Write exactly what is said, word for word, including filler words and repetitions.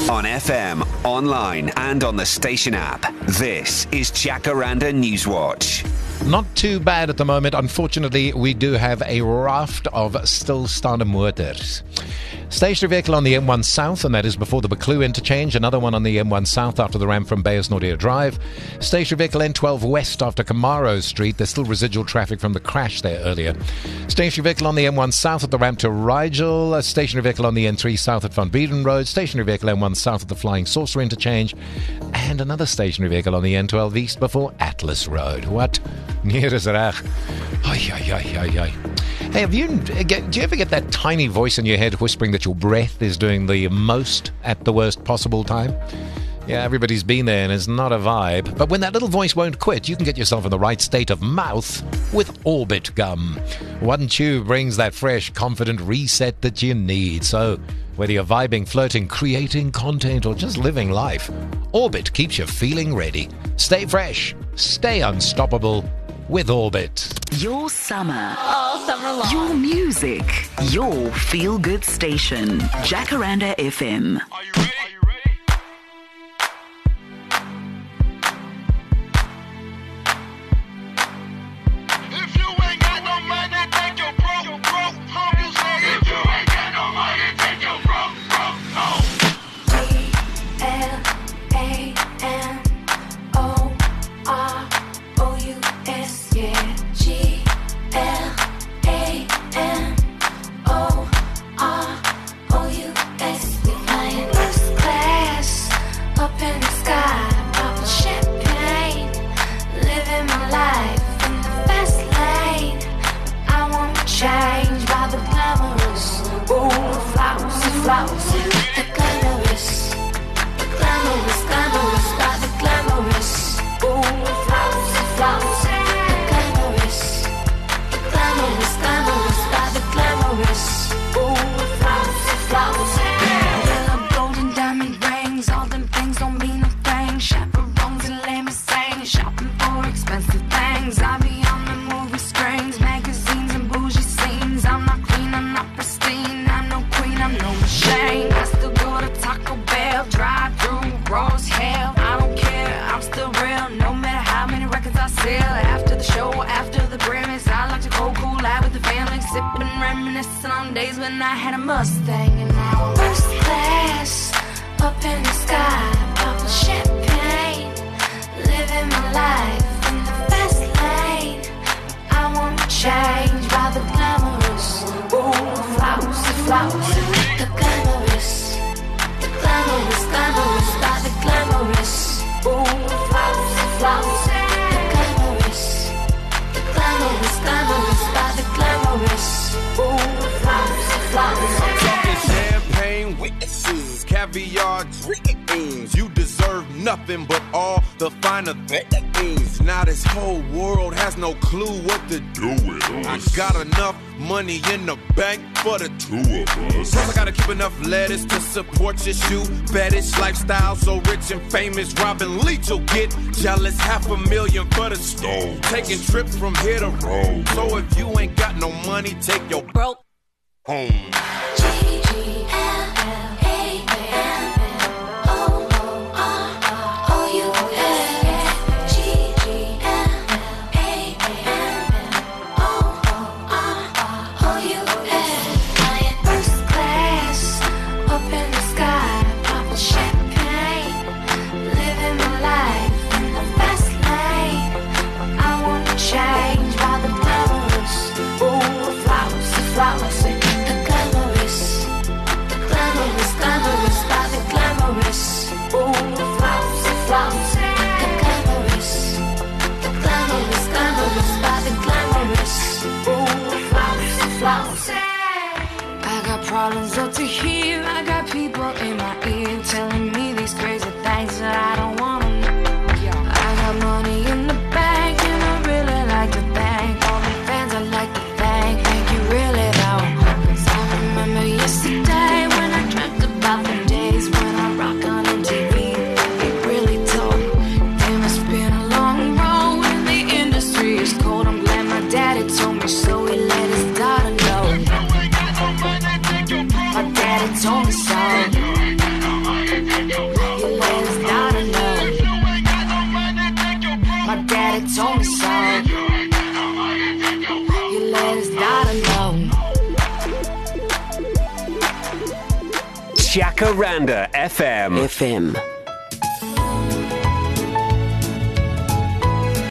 On F M, online and on the station app. This is Jacaranda Newswatch. Not too bad at the moment. Unfortunately, we do have a raft of stilstaande motors. Stationary vehicle on the M one South, and that is before the Buccleuch interchange. Another one on the M one South after the ramp from Beyers-Naudé Drive. Stationary vehicle N twelve West after Camaro Street. There's still residual traffic from the crash there earlier. Stationary vehicle on the M one South at the ramp to Rigel. A stationary vehicle on the N three South at Van Beeden Road. Stationary vehicle N one South at the Flying Saucer interchange. And another stationary vehicle on the N twelve East before Atlas Road. What? Hier is reg. Ay, ay, ay, ay, ay. Hey, have you, do you ever get that tiny voice in your head whispering that your breath is doing the most at the worst possible time? Yeah, everybody's been there and it's not a vibe. But when that little voice won't quit, you can get yourself in the right state of mouth with Orbit Gum. One chew brings that fresh, confident reset that you need. So, whether you're vibing, flirting, creating content, or just living life, Orbit keeps you feeling ready. Stay fresh, stay unstoppable with Orbit. Your summer. All summer long. Your music. Your feel-good station. Jacaranda F M. Are you ready? Caviar dreams, you deserve nothing but all the finer things. Now this whole world has no clue what to do with us. I got enough money in the bank for the two of us. Plus I gotta keep enough lettuce to support your shoe fetish lifestyle. So rich and famous, Robin Leach will get jealous. Half a million for the stove, taking trips from here to Rome. So if you ain't got no money, take your broke home. Problems up to here, I got people in my ear telling me these crazy things that I don't want to know. I got money in the bank and I really like to thank all the fans I like to thank. Thank you really though, 'cause I remember yesterday when I dreamt about the days when I rock on M T V. It really told. Damn, it's been a long road and the industry is cold. I'm glad my daddy told me so, he let his daughter know. My daddy told me so. Nobody told me so. You let us down alone. Jacaranda F M. F M.